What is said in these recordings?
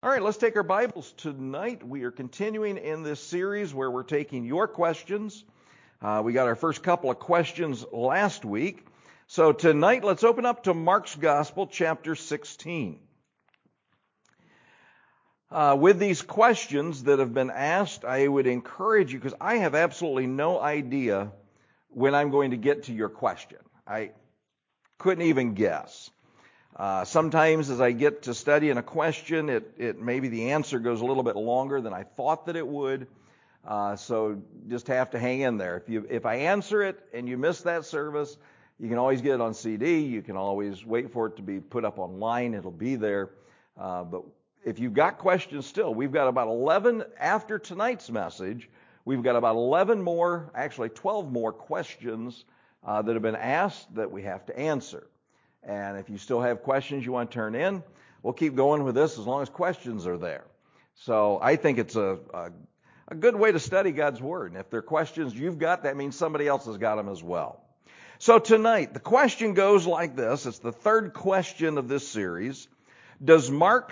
All right, let's take our Bibles tonight. We are continuing in this series where we're taking your questions. We got our first couple of questions last week. So tonight, let's open up to Mark's Gospel, chapter 16. With these questions that have been asked, I would encourage you, because I have absolutely no idea when I'm going to get to your question. I couldn't even guess. Sometimes as I get to studying a question, it maybe the answer goes a little bit longer than I thought that it would. So just have to hang in there. If I answer it and you miss that service, you can always get it on CD. You can always wait for it to be put up online. It'll be there. But if you've got questions still, we've got about 11 after tonight's message. We've got about 11 more, actually 12 more questions that have been asked that we have to answer. And if you still have questions you want to turn in, we'll keep going with this as long as questions are there. So I think it's a good way to study God's Word. And if there are questions you've got, that means somebody else has got them as well. So tonight, the question goes like this. It's the third question of this series. Does Mark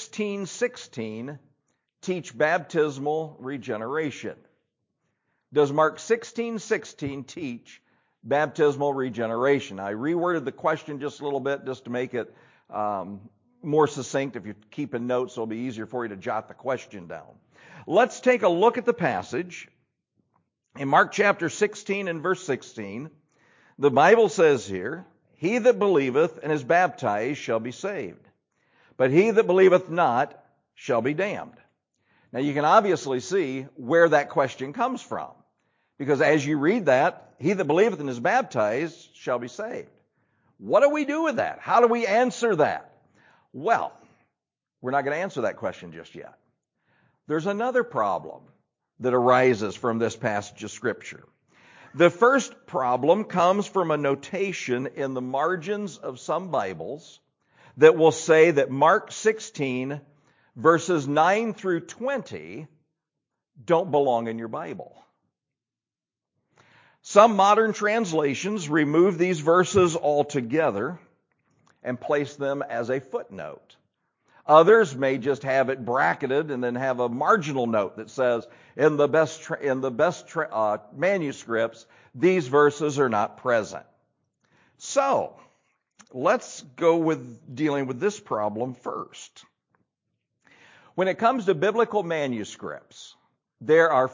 16:16 teach baptismal regeneration? Does Mark 16:16 teach baptismal regeneration? I reworded the question just a little bit just to make it more succinct. If you're keeping notes, it'll be easier for you to jot the question down. Let's take a look at the passage. In Mark chapter 16 and verse 16, the Bible says here, "He that believeth and is baptized shall be saved, but he that believeth not shall be damned." Now you can obviously see where that question comes from. Because as you read that, he that believeth and is baptized shall be saved. What do we do with that? How do we answer that? Well, we're not going to answer that question just yet. There's another problem that arises from this passage of Scripture. The first problem comes from a notation in the margins of some Bibles that will say that Mark 16, verses 9 through 20, don't belong in your Bible. Some modern translations remove these verses altogether and place them as a footnote. Others may just have it bracketed and then have a marginal note that says, in the best manuscripts, these verses are not present. So, let's go with dealing with this problem first. When it comes to biblical manuscripts, there are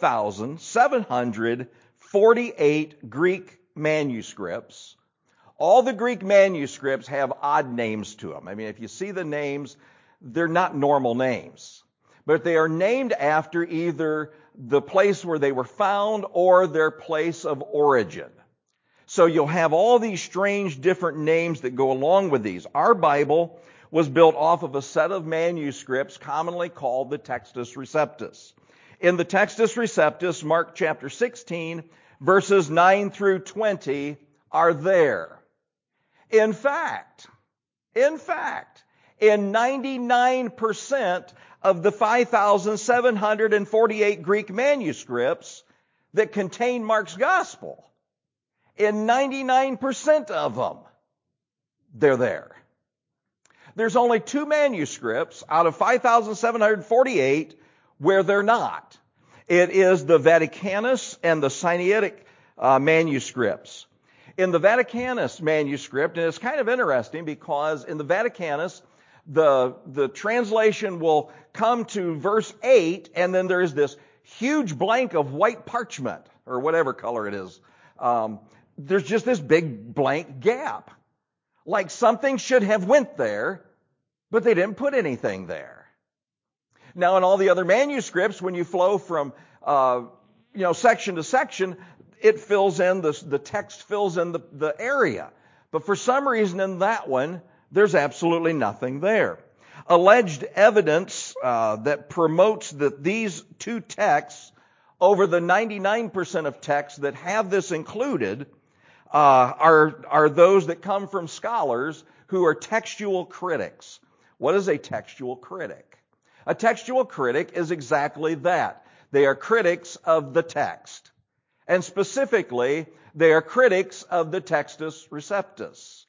5,748 Greek manuscripts. All the Greek manuscripts have odd names to them. I mean, if you see the names, they're not normal names. But they are named after either the place where they were found or their place of origin. So you'll have all these strange different names that go along with these. Our Bible was built off of a set of manuscripts commonly called the Textus Receptus. In the Textus Receptus, Mark chapter 16, verses 9 through 20 are there. In fact, in 99% of the 5,748 Greek manuscripts that contain Mark's Gospel, in 99% of them, they're there. There's only two manuscripts out of 5,748 where they're not. It is the Vaticanus and the Sinaitic manuscripts. In the Vaticanus manuscript, and it's kind of interesting because in the Vaticanus, the translation will come to verse 8, and then there's this huge blank of white parchment, or whatever color it is. There's just this big blank gap. Like something should have went there, but they didn't put anything there. Now, in all the other manuscripts, when you flow from section to section, it fills in, the text fills in the area. But for some reason in that one, there's absolutely nothing there. Alleged evidence that promotes that these two texts over the 99% of texts that have this included are those that come from scholars who are textual critics. What is a textual critic? A textual critic is exactly that. They are critics of the text. And specifically, they are critics of the Textus Receptus.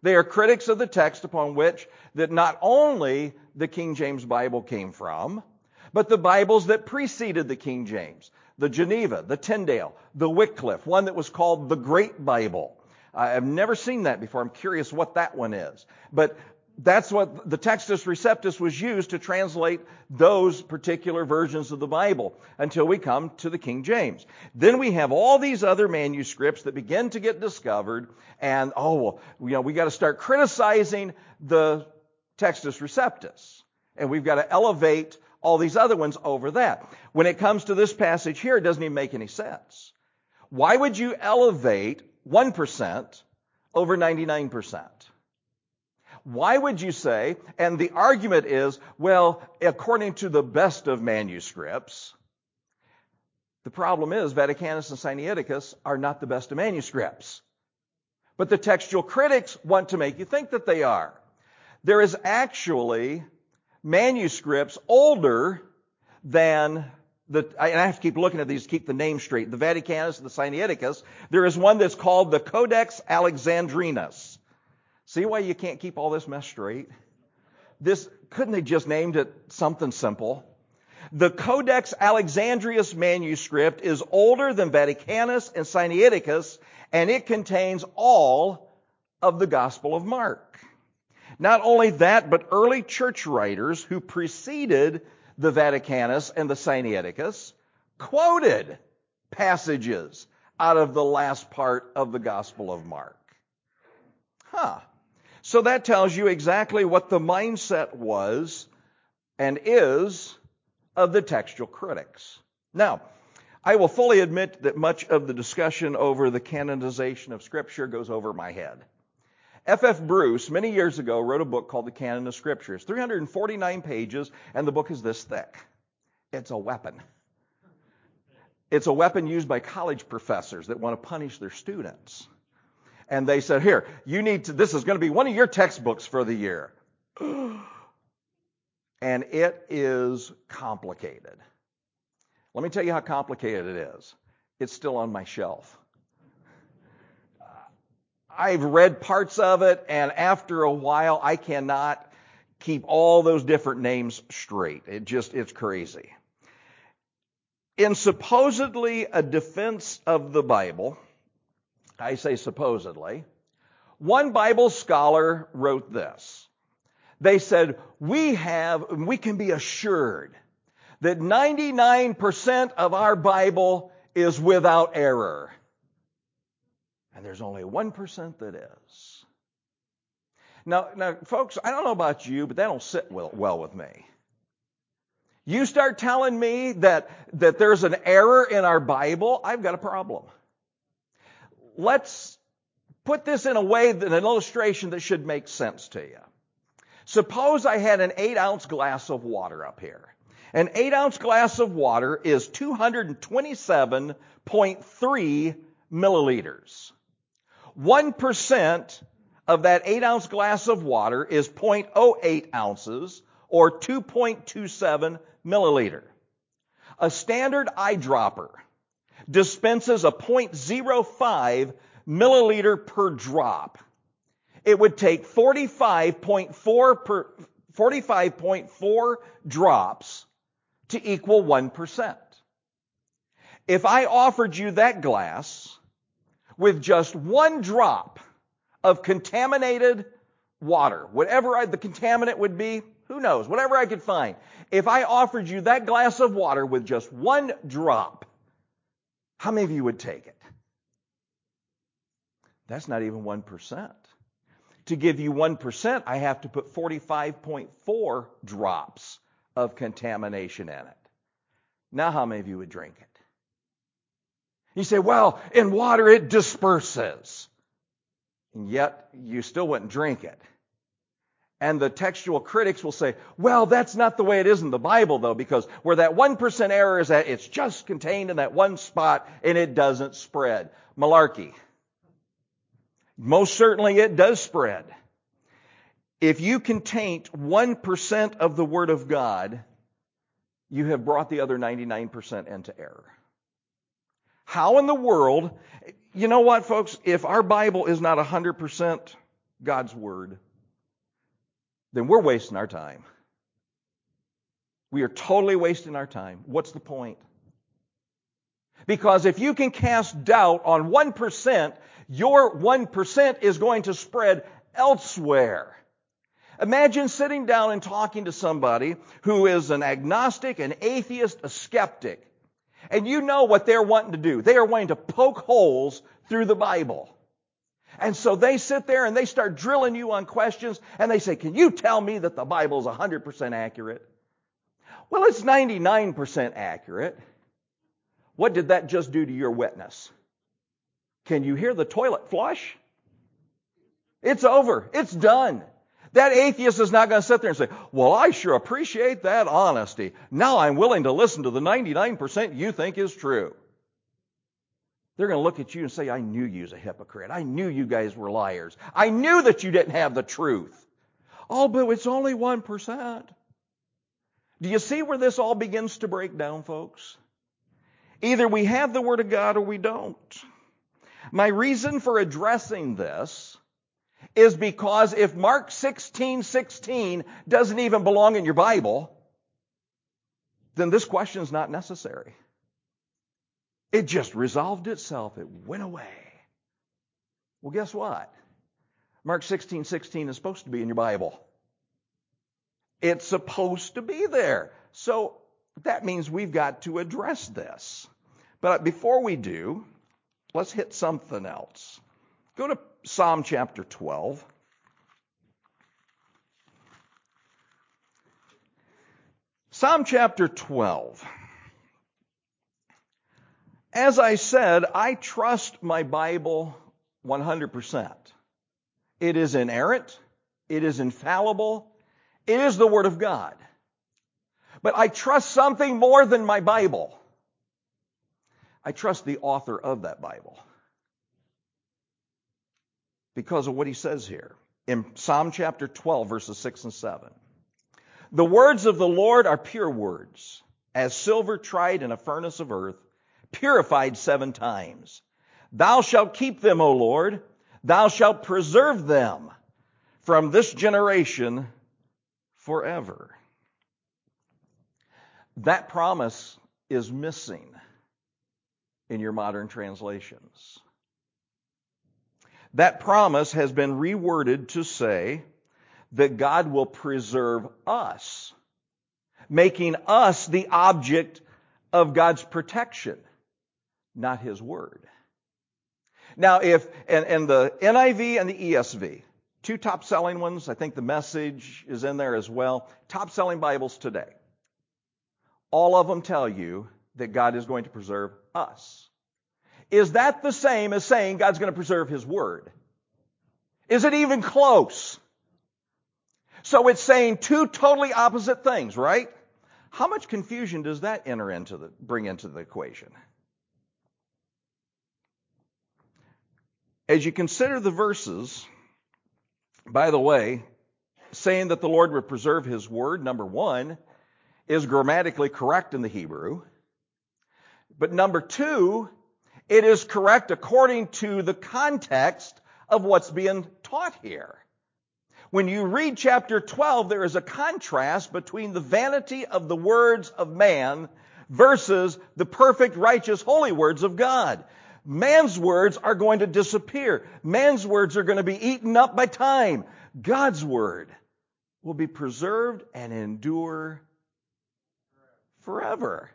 They are critics of the text upon which that not only the King James Bible came from, but the Bibles that preceded the King James. The Geneva, the Tyndale, the Wycliffe, one that was called the Great Bible. I've never seen that before. I'm curious what that one is. But that's what the Textus Receptus was used to translate those particular versions of the Bible until we come to the King James. Then we have all these other manuscripts that begin to get discovered, and we got to start criticizing the Textus Receptus, and we've got to elevate all these other ones over that. When it comes to this passage here, it doesn't even make any sense. Why would you elevate 1% over 99%? Why would you say, and the argument is, well, according to the best of manuscripts, the problem is Vaticanus and Sinaiticus are not the best of manuscripts. But the textual critics want to make you think that they are. There is actually manuscripts older than and I have to keep looking at these to keep the name straight. The Vaticanus and the Sinaiticus. There is one that's called the Codex Alexandrinus. See why you can't keep all this mess straight? Couldn't they just named it something simple? The Codex Alexandrinus manuscript is older than Vaticanus and Sinaiticus, and it contains all of the Gospel of Mark. Not only that, but early church writers who preceded the Vaticanus and the Sinaiticus quoted passages out of the last part of the Gospel of Mark. So that tells you exactly what the mindset was and is of the textual critics. Now, I will fully admit that much of the discussion over the canonization of Scripture goes over my head. F.F. Bruce, many years ago, wrote a book called The Canon of Scriptures. 349 pages, and the book is this thick. It's a weapon. It's a weapon used by college professors that want to punish their students. And they said, here, this is going to be one of your textbooks for the year. And it is complicated. Let me tell you how complicated it is. It's still on my shelf. I've read parts of it, and after a while, I cannot keep all those different names straight. It's crazy. In supposedly a defense of the Bible, I say supposedly, one Bible scholar wrote this. They said, we can be assured that 99% of our Bible is without error. And there's only 1% that is. Now, folks, I don't know about you, but that don't sit well with me. You start telling me that there's an error in our Bible, I've got a problem. Let's put this in a way, an illustration that should make sense to you. Suppose I had an 8-ounce glass of water up here. An 8-ounce glass of water is 227.3 milliliters. 1% of that 8-ounce glass of water is 0.08 ounces, or 2.27 milliliter. A standard eyedropper dispenses a 0.05 milliliter per drop. It would take 45.4 drops to equal 1%. If I offered you that glass with just one drop of contaminated water, whatever the contaminant would be, who knows, whatever I could find. If I offered you that glass of water with just one drop, how many of you would take it? That's not even 1%. To give you 1%, I have to put 45.4 drops of contamination in it. Now how many of you would drink it? You say, well, in water it disperses. And yet, you still wouldn't drink it. And the textual critics will say, well, that's not the way it is in the Bible, though, because where that 1% error is at, it's just contained in that one spot and it doesn't spread. Malarkey. Most certainly it does spread. If you can taint 1% of the Word of God, you have brought the other 99% into error. How in the world, you know what, folks? If our Bible is not 100% God's Word, then we're wasting our time. We are totally wasting our time. What's the point? Because if you can cast doubt on 1%, your 1% is going to spread elsewhere. Imagine sitting down and talking to somebody who is an agnostic, an atheist, a skeptic. And you know what they're wanting to do. They are wanting to poke holes through the Bible. And so they sit there and they start drilling you on questions and they say, can you tell me that the Bible is 100% accurate? Well, it's 99% accurate. What did that just do to your witness? Can you hear the toilet flush? It's over. It's done. That atheist is not going to sit there and say, well, I sure appreciate that honesty. Now I'm willing to listen to the 99% you think is true. They're going to look at you and say, I knew you was a hypocrite. I knew you guys were liars. I knew that you didn't have the truth. Oh, but it's only 1%. Do you see where this all begins to break down, folks? Either we have the Word of God or we don't. My reason for addressing this is because if Mark 16:16 doesn't even belong in your Bible, then this question is not necessary. It just resolved itself. It went away. Well, guess what? Mark 16:16 is supposed to be in your Bible. It's supposed to be there. So that means we've got to address this. But before we do, let's hit something else. Go to Psalm chapter 12. Psalm chapter 12. As I said, I trust my Bible 100%. It is inerrant. It is infallible. It is the Word of God. But I trust something more than my Bible. I trust the author of that Bible. Because of what he says here in Psalm chapter 12, verses 6 and 7. The words of the Lord are pure words, as silver tried in a furnace of earth, purified 7 times. Thou shalt keep them, O Lord. Thou shalt preserve them from this generation forever. That promise is missing in your modern translations. That promise has been reworded to say that God will preserve us, making us the object of God's protection, not His Word. Now, if, and the NIV and the ESV, 2 top-selling ones, I think the Message is in there as well, top-selling Bibles today, all of them tell you that God is going to preserve us. Is that the same as saying God's going to preserve His Word? Is it even close? So it's saying 2 totally opposite things, right? How much confusion does that bring into the equation? As you consider the verses, by the way, saying that the Lord would preserve His Word, number 1, is grammatically correct in the Hebrew. But number 2, it is correct according to the context of what's being taught here. When you read chapter 12, there is a contrast between the vanity of the words of man versus the perfect, righteous, holy words of God. Man's words are going to disappear. Man's words are going to be eaten up by time. God's Word will be preserved and endure forever.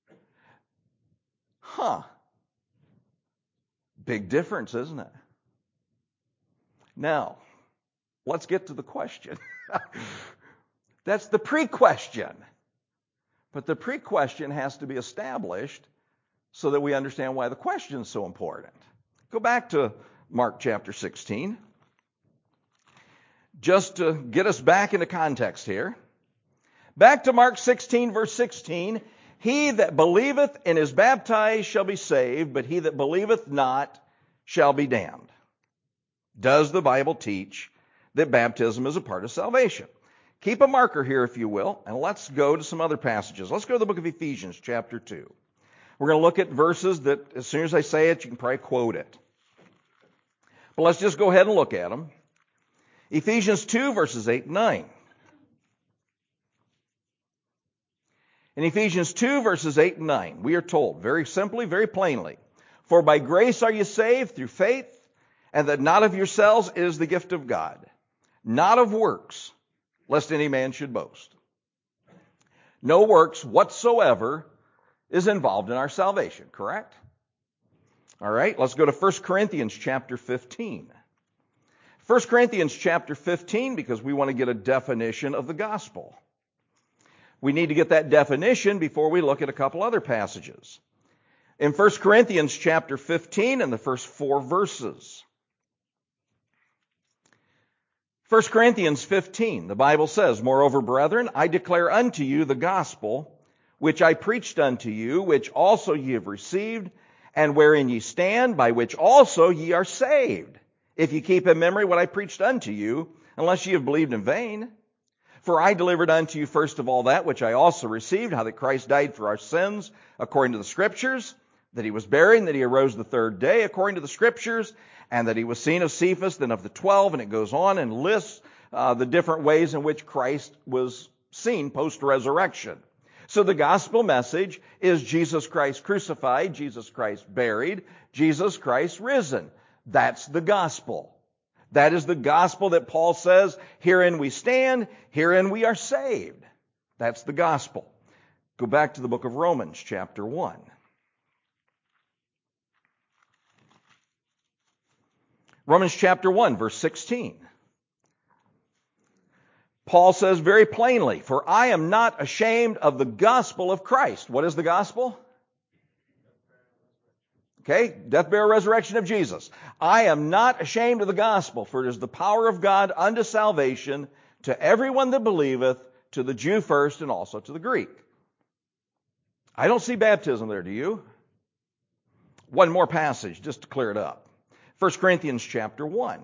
Big difference, isn't it? Now, let's get to the question. That's the pre-question. But the pre-question has to be established so that we understand why the question is so important. Go back to Mark chapter 16. Just to get us back into context here. Back to Mark 16, verse 16. He that believeth and is baptized shall be saved, but he that believeth not shall be damned. Does the Bible teach that baptism is a part of salvation? Keep a marker here, if you will, and let's go to some other passages. Let's go to the book of Ephesians, chapter 2. We're going to look at verses that, as soon as I say it, you can probably quote it. But let's just go ahead and look at them. Ephesians 2, verses 8 and 9. In Ephesians 2, verses 8 and 9, we are told very simply, very plainly, "For by grace are you saved through faith, and that not of yourselves, it is the gift of God, not of works, lest any man should boast." No works whatsoever is involved in our salvation, correct? All right, let's go to 1 Corinthians chapter 15. 1 Corinthians chapter 15, because we want to get a definition of the gospel. We need to get that definition before we look at a couple other passages. In 1 Corinthians chapter 15 and the first 4 verses. 1 Corinthians 15, the Bible says, "Moreover, brethren, I declare unto you the gospel, which I preached unto you, which also ye have received, and wherein ye stand, by which also ye are saved, if ye keep in memory what I preached unto you, unless ye have believed in vain. For I delivered unto you first of all that which I also received, how that Christ died for our sins, according to the Scriptures, that he was buried, and that he arose the third day, according to the Scriptures, and that he was seen of Cephas, then of the 12, and it goes on and lists the different ways in which Christ was seen post-resurrection. So the gospel message is Jesus Christ crucified, Jesus Christ buried, Jesus Christ risen. That's the gospel. That is the gospel that Paul says, herein we stand, herein we are saved. That's the gospel. Go back to the book of Romans, chapter 1. Romans chapter 1, verse 16. Paul says very plainly, "For I am not ashamed of the gospel of Christ." What is the gospel? Okay, death, burial, resurrection of Jesus. "I am not ashamed of the gospel, for it is the power of God unto salvation to everyone that believeth, to the Jew first and also to the Greek." I don't see baptism there, do you? One more passage just to clear it up. 1 Corinthians chapter 1.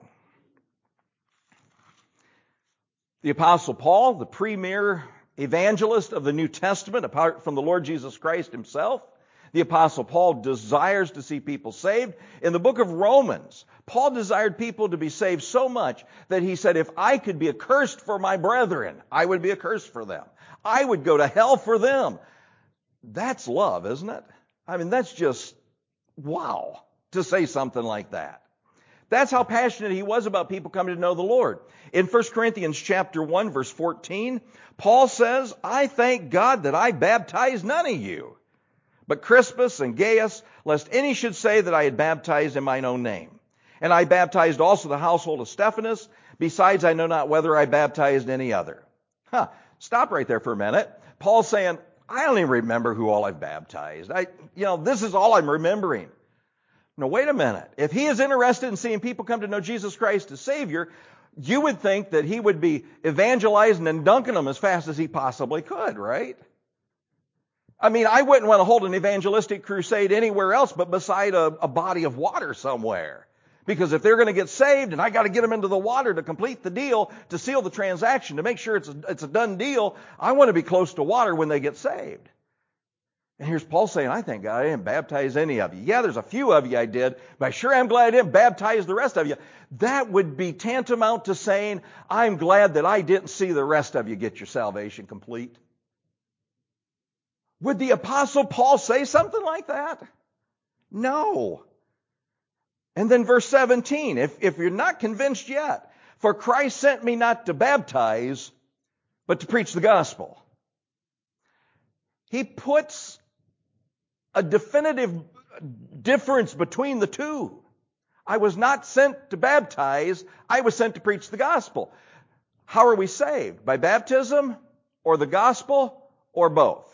The Apostle Paul, the premier evangelist of the New Testament, apart from the Lord Jesus Christ himself, the Apostle Paul desires to see people saved. In the book of Romans, Paul desired people to be saved so much that he said, if I could be accursed for my brethren, I would be accursed for them. I would go to hell for them. That's love, isn't it? I mean, that's just, wow, to say something like that. That's how passionate he was about people coming to know the Lord. In 1 Corinthians chapter 1, verse 14, Paul says, "I thank God that I baptized none of you, but Crispus and Gaius, lest any should say that I had baptized in mine own name. And I baptized also the household of Stephanas. Besides, I know not whether I baptized any other." Stop right there for a minute. Paul's saying, I don't even remember who all I've baptized. This is all I'm remembering. No, wait a minute. If he is interested in seeing people come to know Jesus Christ as Savior, you would think that he would be evangelizing and dunking them as fast as he possibly could, right? I mean, I wouldn't want to hold an evangelistic crusade anywhere else but beside a body of water somewhere. Because if they're going to get saved and I got to get them into the water to complete the deal, to seal the transaction, to make sure it's a done deal, I want to be close to water when they get saved. And here's Paul saying, I thank God I didn't baptize any of you. Yeah, there's a few of you I did, but I sure am glad I didn't baptize the rest of you. That would be tantamount to saying, I'm glad that I didn't see the rest of you get your salvation complete. Would the Apostle Paul say something like that? No. And then verse 17, if you're not convinced yet, for Christ sent me not to baptize, but to preach the gospel. He puts a definitive difference between the two. I was not sent to baptize, I was sent to preach the gospel. How are we saved? By baptism or the gospel or both?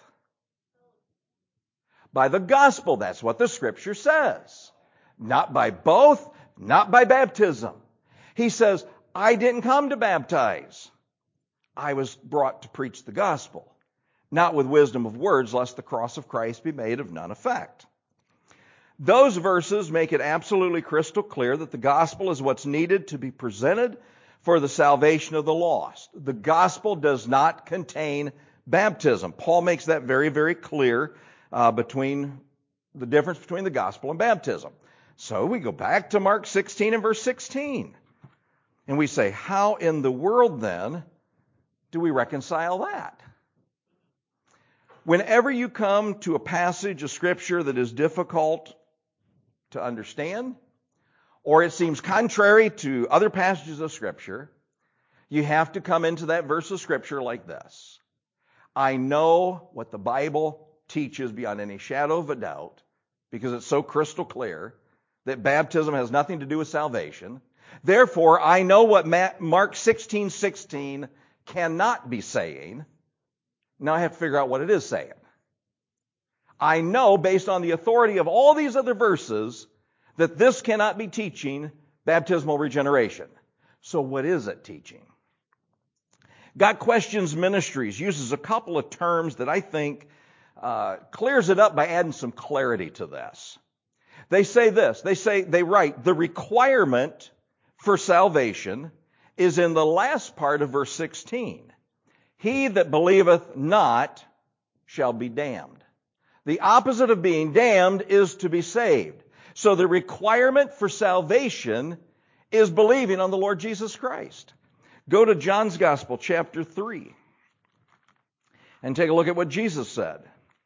By the gospel, that's what the Scripture says. Not by both, not by baptism. He says, I didn't come to baptize. I was brought to preach the gospel. Not with wisdom of words, lest the cross of Christ be made of none effect. Those verses make it absolutely crystal clear that the gospel is what's needed to be presented for the salvation of the lost. The gospel does not contain baptism. Paul makes that very, very clear between the difference between the gospel and baptism. So we go back to Mark 16 and verse 16. And we say, how in the world then do we reconcile that? Whenever you come to a passage of Scripture that is difficult to understand, or it seems contrary to other passages of Scripture, you have to come into that verse of Scripture like this. I know what the Bible teaches beyond any shadow of a doubt, because it's so crystal clear that baptism has nothing to do with salvation. Therefore, I know what Mark 16:16 cannot be saying. Now I have to figure out what it is saying. I know, based on the authority of all these other verses, that this cannot be teaching baptismal regeneration. So what is it teaching? Got Questions Ministries uses a couple of terms that I think clears it up by adding some clarity to this. They say this. They write, the requirement for salvation is in the last part of verse 16. He that believeth not shall be damned. The opposite of being damned is to be saved. So the requirement for salvation is believing on the Lord Jesus Christ. Go to John's Gospel, chapter 3, and take a look at what Jesus said.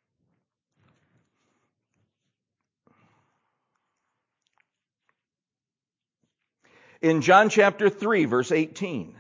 In John chapter 3, verse 18,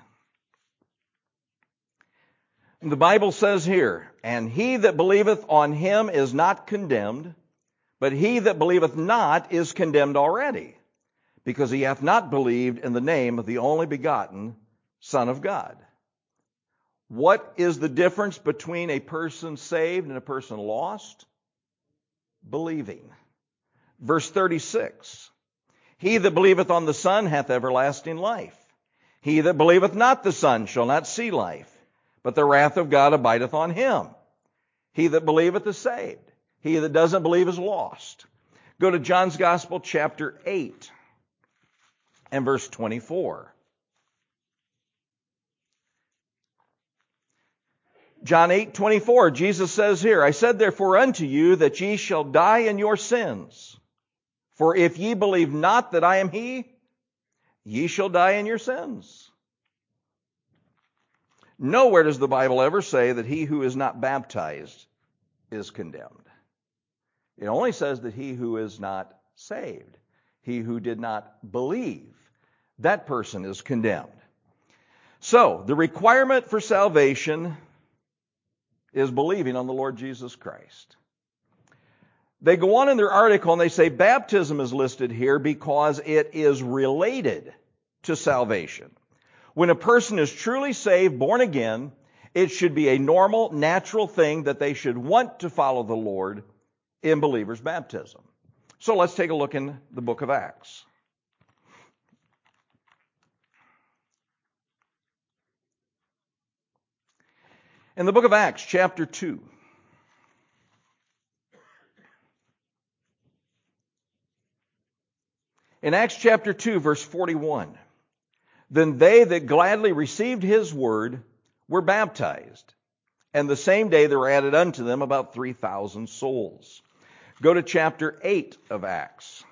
the Bible says here, and he that believeth on him is not condemned, but he that believeth not is condemned already, because he hath not believed in the name of the only begotten Son of God. What is the difference between a person saved and a person lost? Believing. Verse 36, he that believeth on the Son hath everlasting life. He that believeth not the Son shall not see life, but the wrath of God abideth on him. He that believeth is saved. He that doesn't believe is lost. Go to John's Gospel, chapter 8, and verse 24. John 8:24, Jesus says here, I said therefore unto you that ye shall die in your sins. For if ye believe not that I am he, ye shall die in your sins. Nowhere does the Bible ever say that he who is not baptized is condemned. It only says that he who is not saved, he who did not believe, that person is condemned. So, the requirement for salvation is believing on the Lord Jesus Christ. They go on in their article and they say baptism is listed here because it is related to salvation. When a person is truly saved, born again, it should be a normal, natural thing that they should want to follow the Lord in believers' baptism. So let's take a look in the book of Acts. In the book of Acts, chapter 2. In Acts chapter 2, verse 41, then they that gladly received his word were baptized, and the same day there were added unto them about 3,000 souls. Go to chapter 8 of Acts.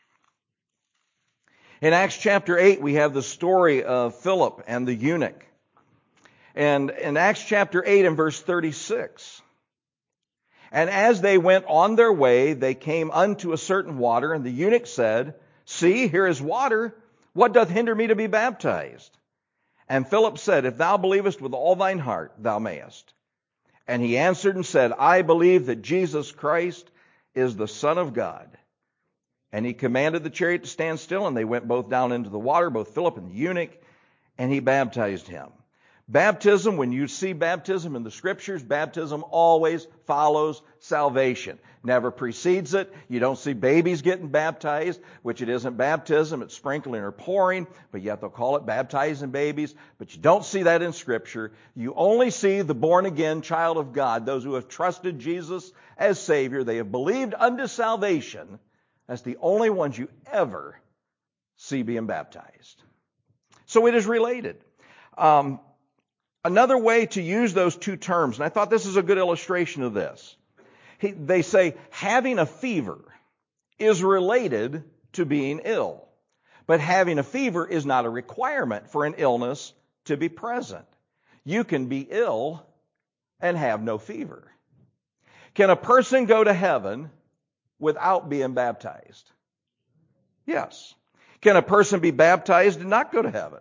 In Acts chapter 8, we have the story of Philip and the eunuch. And in Acts chapter 8 and verse 36, and as they went on their way, they came unto a certain water, and the eunuch said, See, here is water. What doth hinder me to be baptized? And Philip said, If thou believest with all thine heart, thou mayest. And he answered and said, I believe that Jesus Christ is the Son of God. And he commanded the chariot to stand still, and they went both down into the water, both Philip and the eunuch, and he baptized him. Baptism, when you see baptism in the Scriptures, baptism always follows salvation. Never precedes it. You don't see babies getting baptized, which it isn't baptism, it's sprinkling or pouring, but yet they'll call it baptizing babies. But you don't see that in Scripture. You only see the born-again child of God, those who have trusted Jesus as Savior. They have believed unto salvation. That's the only ones you ever see being baptized. So it is related. Another way to use those two terms, and I thought this is a good illustration of this. They say having a fever is related to being ill. But having a fever is not a requirement for an illness to be present. You can be ill and have no fever. Can a person go to heaven without being baptized? Yes. Can a person be baptized and not go to heaven?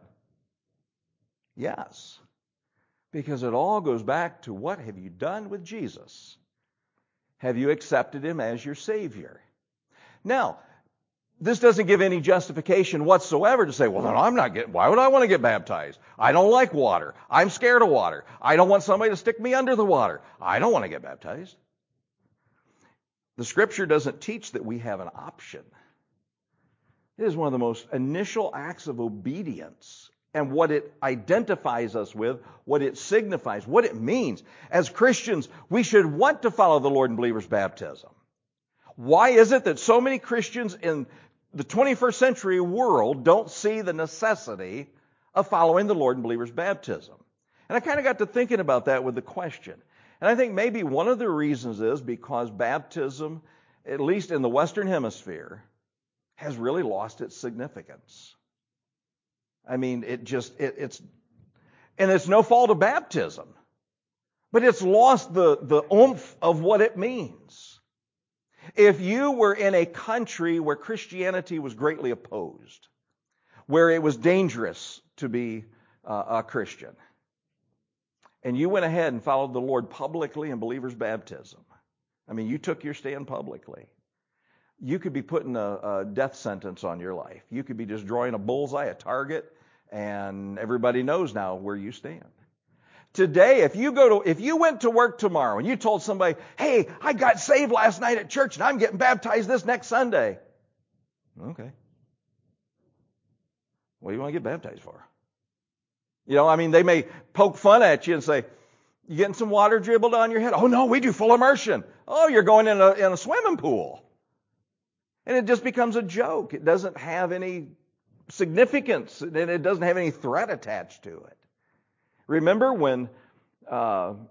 Yes. Because it all goes back to, what have you done with Jesus? Have you accepted Him as your Savior? Now, this doesn't give any justification whatsoever to say, well, then why would I want to get baptized? I don't like water. I'm scared of water. I don't want somebody to stick me under the water. I don't want to get baptized. The Scripture doesn't teach that we have an option. It is one of the most initial acts of obedience, and what it identifies us with, what it signifies, what it means. As Christians, we should want to follow the Lord in believers' baptism. Why is it that so many Christians in the 21st century world don't see the necessity of following the Lord in believers' baptism? And I kind of got to thinking about that with the question. And I think maybe one of the reasons is because baptism, at least in the Western Hemisphere, has really lost its significance. I mean, it's no fault of baptism, but it's lost the oomph of what it means. If you were in a country where Christianity was greatly opposed, where it was dangerous to be a Christian, and you went ahead and followed the Lord publicly in believers' baptism, I mean, you took your stand publicly, you could be putting a death sentence on your life. You could be just drawing a bullseye, a target, and everybody knows now where you stand. Today, if you went to work tomorrow and you told somebody, hey, I got saved last night at church and I'm getting baptized this next Sunday. Okay. What do you want to get baptized for? They may poke fun at you and say, you getting some water dribbled on your head? Oh no, we do full immersion. Oh, you're going in a swimming pool. And it just becomes a joke. It doesn't have any significance, and it doesn't have any threat attached to it. Remember when John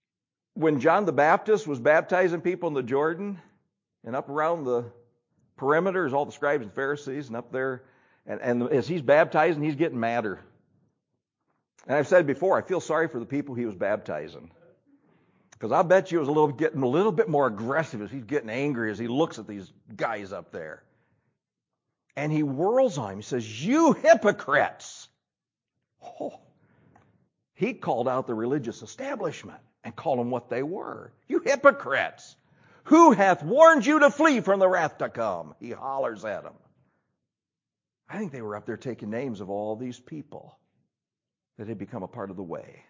the Baptist was baptizing people in the Jordan, and up around the perimeter is all the scribes and Pharisees, and up there, and as he's baptizing, he's getting madder. And I've said before, I feel sorry for the people he was baptizing, because I bet you it was getting a little bit more aggressive as he's getting angry as he looks at these guys up there. And he whirls on him. He says, "You hypocrites!" Oh. He called out the religious establishment and called them what they were. You hypocrites! Who hath warned you to flee from the wrath to come? He hollers at them. I think they were up there taking names of all these people that had become a part of the way.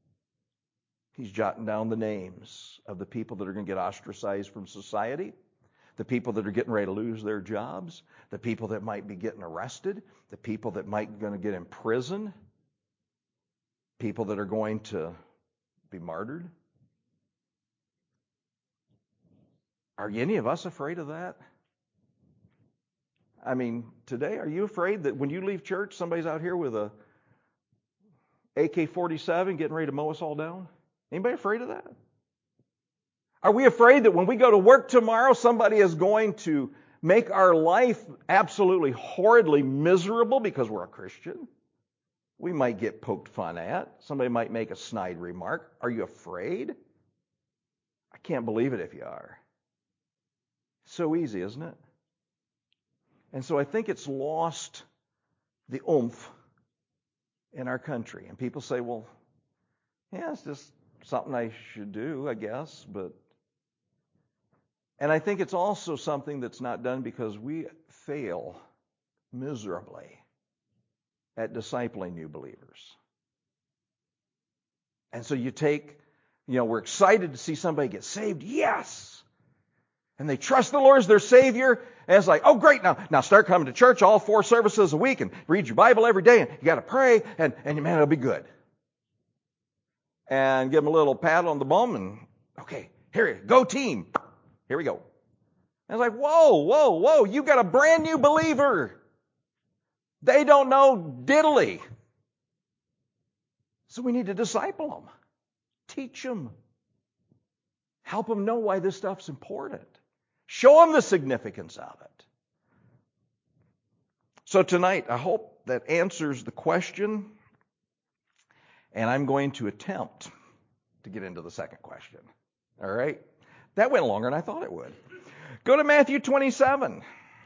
He's jotting down the names of the people that are going to get ostracized from society, the people that are getting ready to lose their jobs, the people that might be getting arrested, the people that might going to get imprisoned, people that are going to be martyred. Are any of us afraid of that? I mean, today, are you afraid that when you leave church, somebody's out here with a AK-47 getting ready to mow us all down? Anybody afraid of that? Are we afraid that when we go to work tomorrow, somebody is going to make our life absolutely horridly miserable because we're a Christian? We might get poked fun at. Somebody might make a snide remark. Are you afraid? I can't believe it if you are. So easy, isn't it? And so I think it's lost the oomph in our country. And people say, well, yeah, it's just something I should do, I guess. And I think it's also something that's not done because we fail miserably at discipling new believers. And so we're excited to see somebody get saved. Yes! And they trust the Lord as their Savior. And it's like, oh, great, now start coming to church all 4 services a week and read your Bible every day. And you got to pray, and man, it'll be good. And give them a little pat on the bum and, okay, here, go team. Here we go. And it's like, whoa, you got a brand new believer. They don't know diddly. So we need to disciple them. Teach them. Help them know why this stuff's important. Show them the significance of it. So tonight, I hope that answers the question, and I'm going to attempt to get into the second question. All right? That went longer than I thought it would. Go to Matthew 27.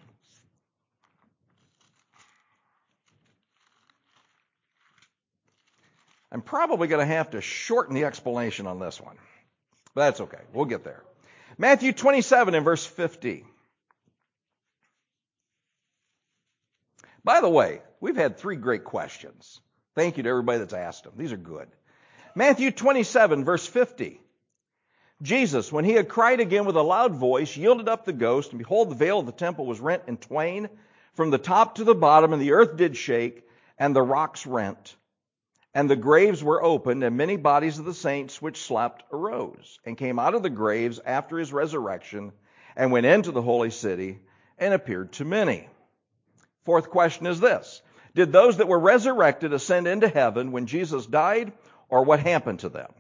I'm probably going to have to shorten the explanation on this one. But that's okay. We'll get there. Matthew 27 and verse 50. By the way, we've had 3 great questions. Thank you to everybody that's asked them. These are good. Matthew 27, verse 50. Jesus, when he had cried again with a loud voice, yielded up the ghost, and behold, the veil of the temple was rent in twain from the top to the bottom, and the earth did shake, and the rocks rent. And the graves were opened, and many bodies of the saints which slept arose, and came out of the graves after his resurrection, and went into the holy city, and appeared to many. Fourth question is this. Did those that were resurrected ascend into heaven when Jesus died, or what happened to them?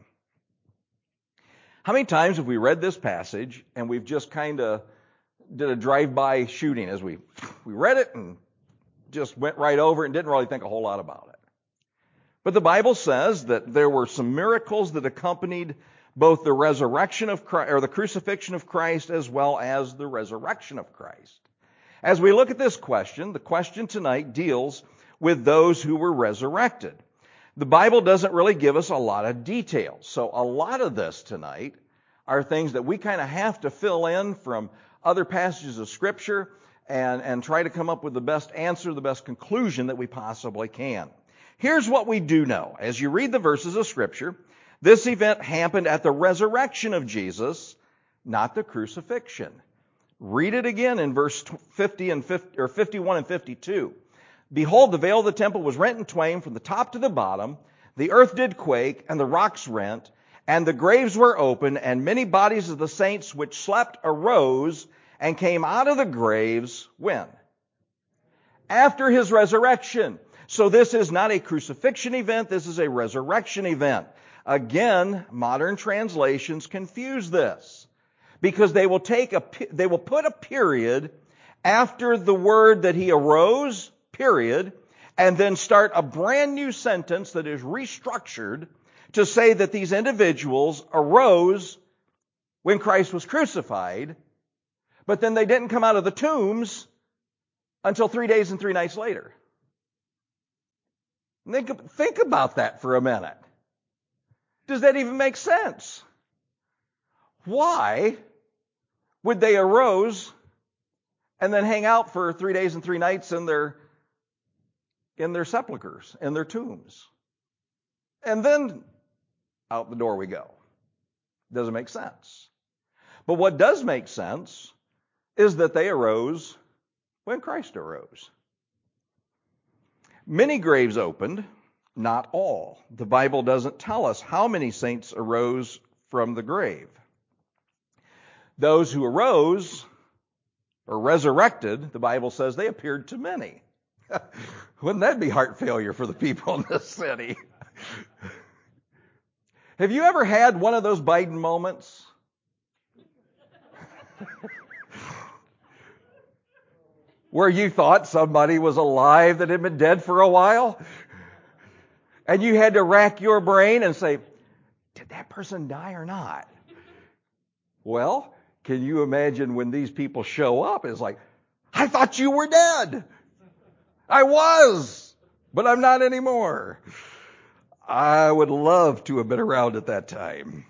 How many times have we read this passage, and we've just kind of did a drive-by shooting as we read it and just went right over it and didn't really think a whole lot about it? But the Bible says that there were some miracles that accompanied both the resurrection of Christ, or the crucifixion of Christ, as well as the resurrection of Christ. As we look at this question, the question tonight deals with those who were resurrected. The Bible doesn't really give us a lot of details. So a lot of this tonight are things that we kind of have to fill in from other passages of Scripture and try to come up with the best answer, the best conclusion that we possibly can. Here's what we do know. As you read the verses of Scripture, this event happened at the resurrection of Jesus, not the crucifixion. Read it again in verse 51 and 52. Behold, the veil of the temple was rent in twain from the top to the bottom. The earth did quake, and the rocks rent, and the graves were opened, and many bodies of the saints which slept arose and came out of the graves, when? After his resurrection. So this is not a crucifixion event, this is a resurrection event. Again, modern translations confuse this, because they will put a period after the word that he arose, period, and then start a brand new sentence that is restructured to say that these individuals arose when Christ was crucified, but then they didn't come out of the tombs until 3 days and 3 nights later. Think about that for a minute. Does that even make sense? Why would they arose and then hang out for 3 days and 3 nights in their sepulchers, in their tombs? And then out the door we go. Doesn't make sense. But what does make sense is that they arose when Christ arose. Many graves opened, not all. The Bible doesn't tell us how many saints arose from the grave. Those who arose or resurrected, the Bible says they appeared to many. Wouldn't that be heart failure for the people in this city? Have you ever had one of those Biden moments? Where you thought somebody was alive that had been dead for a while? And you had to rack your brain and say, did that person die or not? Well, can you imagine when these people show up? It's like, I thought you were dead. I was, but I'm not anymore. I would love to have been around at that time.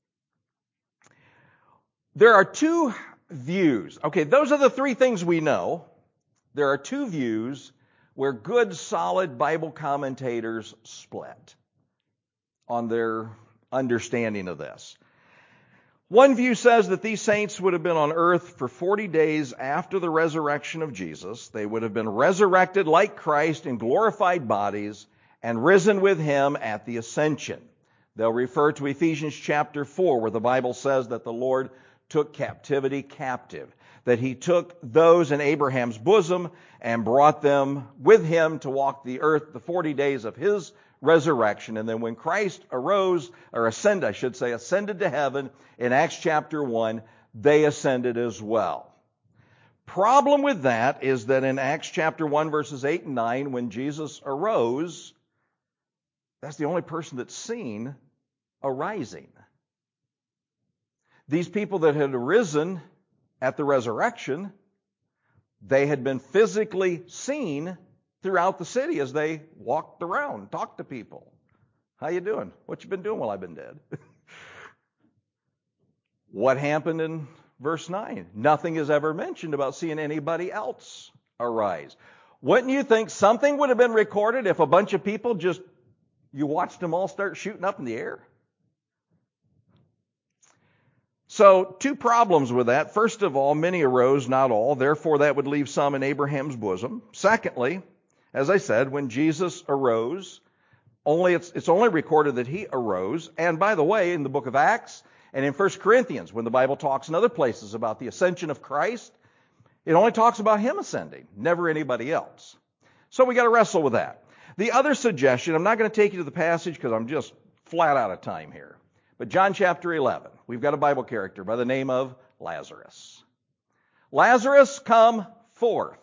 There are 2 views. Okay, those are the 3 things we know. There are 2 views where good, solid Bible commentators split on their understanding of this. One view says that these saints would have been on earth for 40 days after the resurrection of Jesus. They would have been resurrected like Christ in glorified bodies and risen with him at the ascension. They'll refer to Ephesians chapter 4, where the Bible says that the Lord took captivity captive, that he took those in Abraham's bosom and brought them with him to walk the earth the 40 days of his resurrection. And then when Christ ascended to heaven in Acts chapter 1, they ascended as well. Problem with that is that in Acts chapter 1, verses 8 and 9, when Jesus arose, that's the only person that's seen arising. These people that had arisen at the resurrection, they had been physically seen throughout the city as they walked around, talked to people. How you doing? What you been doing while I've been dead? What happened in verse 9? Nothing is ever mentioned about seeing anybody else arise. Wouldn't you think something would have been recorded if a bunch of people just, you watched them all start shooting up in the air? So, two problems with that. First of all, many arose, not all. Therefore, that would leave some in Abraham's bosom. Secondly, as I said, when Jesus arose, it's only recorded that he arose. And by the way, in the book of Acts and in 1 Corinthians, when the Bible talks in other places about the ascension of Christ, it only talks about him ascending, never anybody else. So we got to wrestle with that. The other suggestion, I'm not going to take you to the passage because I'm just flat out of time here. But John chapter 11, we've got a Bible character by the name of Lazarus. Lazarus, come forth.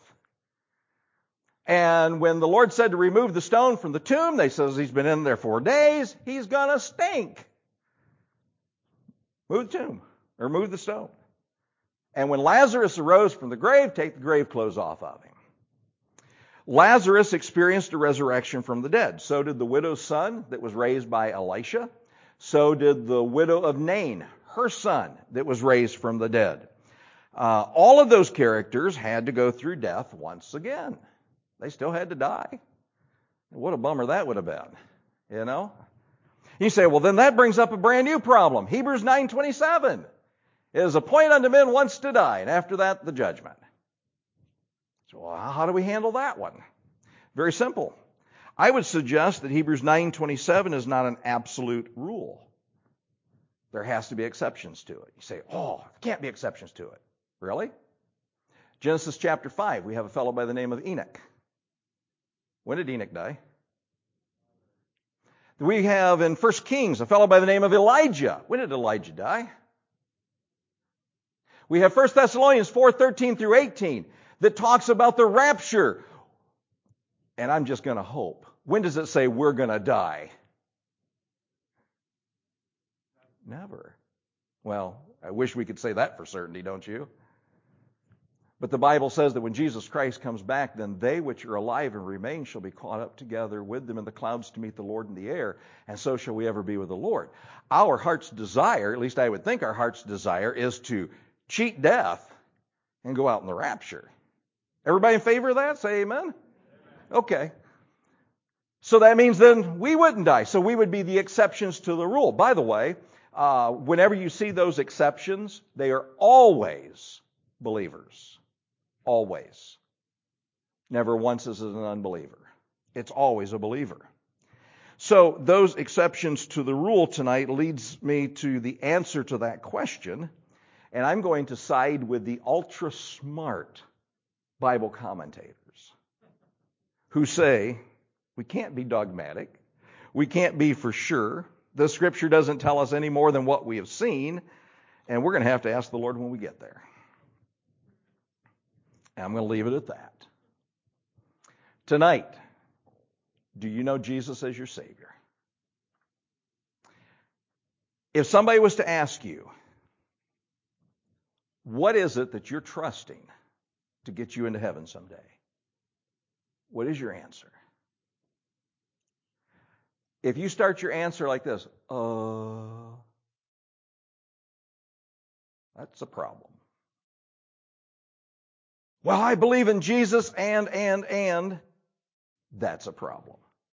And when the Lord said to remove the stone from the tomb, they says he's been in there 4 days, he's going to stink. Move the tomb, or move the stone. And when Lazarus arose from the grave, take the grave clothes off of him. Lazarus experienced a resurrection from the dead. So did the widow's son that was raised by Elisha. So did the widow of Nain, her son, that was raised from the dead. All of those characters had to go through death once again. They still had to die. What a bummer that would have been, you know? You say, well, then that brings up a brand new problem. Hebrews 9:27. It is appointed unto men once to die, and after that, the judgment. So how do we handle that one? Very simple. I would suggest that Hebrews 9:27 is not an absolute rule. There has to be exceptions to it. You say, oh, there can't be exceptions to it. Really? Genesis chapter 5, we have a fellow by the name of Enoch. When did Enoch die? We have in 1 Kings a fellow by the name of Elijah. When did Elijah die? We have 1 Thessalonians 4:13 through 18 that talks about the rapture. And I'm just going to hope. When does it say we're going to die? Never. Well, I wish we could say that for certainty, don't you? But the Bible says that when Jesus Christ comes back, then they which are alive and remain shall be caught up together with them in the clouds to meet the Lord in the air, and so shall we ever be with the Lord. Our heart's desire, at least I would think our heart's desire, is to cheat death and go out in the rapture. Everybody in favor of that? Say amen. Okay. So that means then we wouldn't die. So we would be the exceptions to the rule. By the way, whenever you see those exceptions, they are always believers. Always. Never once as an unbeliever. It's always a believer. So those exceptions to the rule tonight leads me to the answer to that question. And I'm going to side with the ultra smart Bible commentators who say we can't be dogmatic. We can't be for sure. The Scripture doesn't tell us any more than what we have seen. And we're going to have to ask the Lord when we get there. And I'm going to leave it at that. Tonight, do you know Jesus as your Savior? If somebody was to ask you, what is it that you're trusting to get you into heaven someday? What is your answer? If you start your answer like this, that's a problem. Well, I believe in Jesus and that's a problem.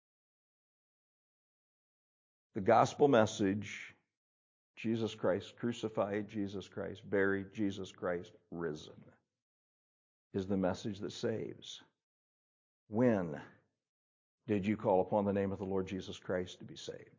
The gospel message, Jesus Christ crucified, Jesus Christ buried, Jesus Christ risen, is the message that saves. When did you call upon the name of the Lord Jesus Christ to be saved?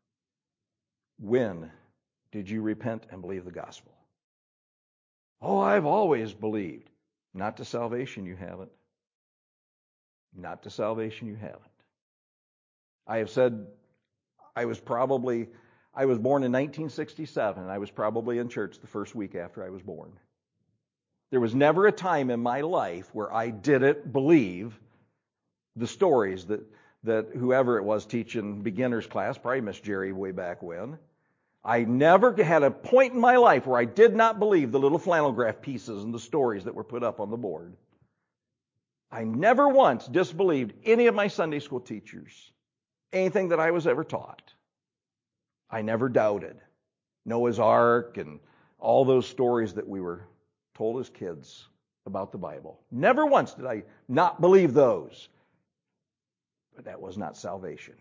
When did you repent and believe the gospel? Oh, I've always believed. Not to salvation you haven't. Not to salvation you haven't. I have said I was born in 1967, and I was probably in church the first week after I was born. There was never a time in my life where I didn't believe the stories that whoever it was teaching beginner's class, probably Miss Jerry way back when. I never had a point in my life where I did not believe the little flannel graph pieces and the stories that were put up on the board. I never once disbelieved any of my Sunday school teachers, anything that I was ever taught. I never doubted Noah's Ark and all those stories that we were told as kids about the Bible. Never once did I not believe those. But that was not salvation.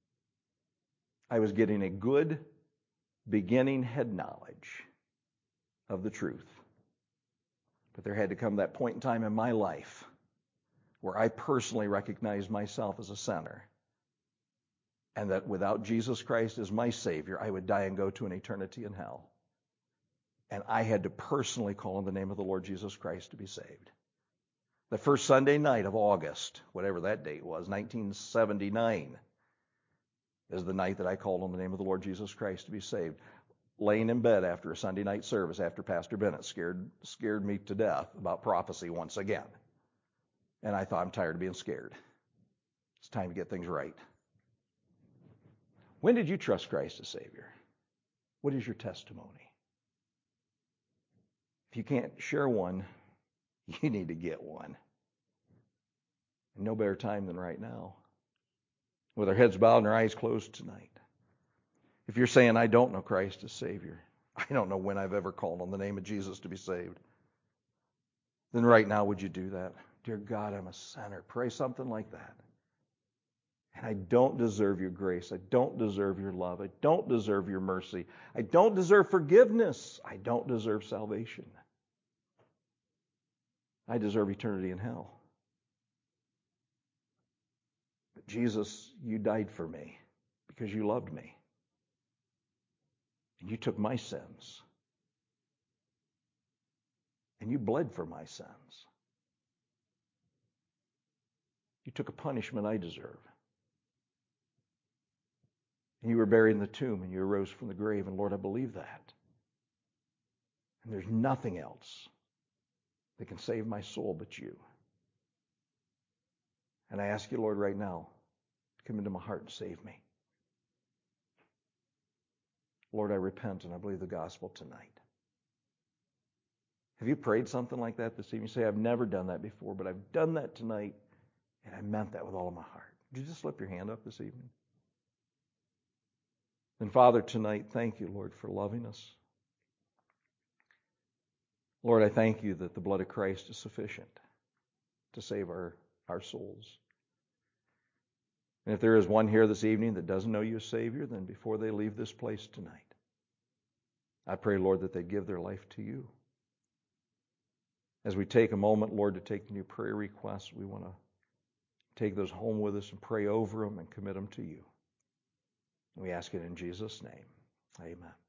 I was getting a good beginning head knowledge of the truth. But there had to come that point in time in my life where I personally recognized myself as a sinner, and that without Jesus Christ as my Savior, I would die and go to an eternity in hell. And I had to personally call on the name of the Lord Jesus Christ to be saved. The first Sunday night of August, whatever that date was, 1979, is the night that I called on the name of the Lord Jesus Christ to be saved. Laying in bed after a Sunday night service after Pastor Bennett scared me to death about prophecy once again. And I thought, I'm tired of being scared. It's time to get things right. When did you trust Christ as Savior? What is your testimony? If you can't share one, you need to get one. And no better time than right now. With our heads bowed and our eyes closed tonight. If you're saying, I don't know Christ as Savior, I don't know when I've ever called on the name of Jesus to be saved, then right now would you do that? Dear God, I'm a sinner. Pray something like that. And I don't deserve your grace. I don't deserve your love. I don't deserve your mercy. I don't deserve forgiveness. I don't deserve salvation. I deserve eternity in hell. But Jesus, you died for me because you loved me. And you took my sins. And you bled for my sins. You took a punishment I deserve. And you were buried in the tomb and you arose from the grave. And Lord, I believe that. And there's nothing else that can save my soul but you. And I ask you, Lord, right now, to come into my heart and save me. Lord, I repent and I believe the gospel tonight. Have you prayed something like that this evening? You say, I've never done that before, but I've done that tonight, and I meant that with all of my heart. Would you just slip your hand up this evening? And Father, tonight, thank you, Lord, for loving us. Lord, I thank you that the blood of Christ is sufficient to save our souls. And if there is one here this evening that doesn't know you as Savior, then before they leave this place tonight, I pray, Lord, that they give their life to you. As we take a moment, Lord, to take the new prayer requests, we want to take those home with us and pray over them and commit them to you. We ask it in Jesus' name. Amen.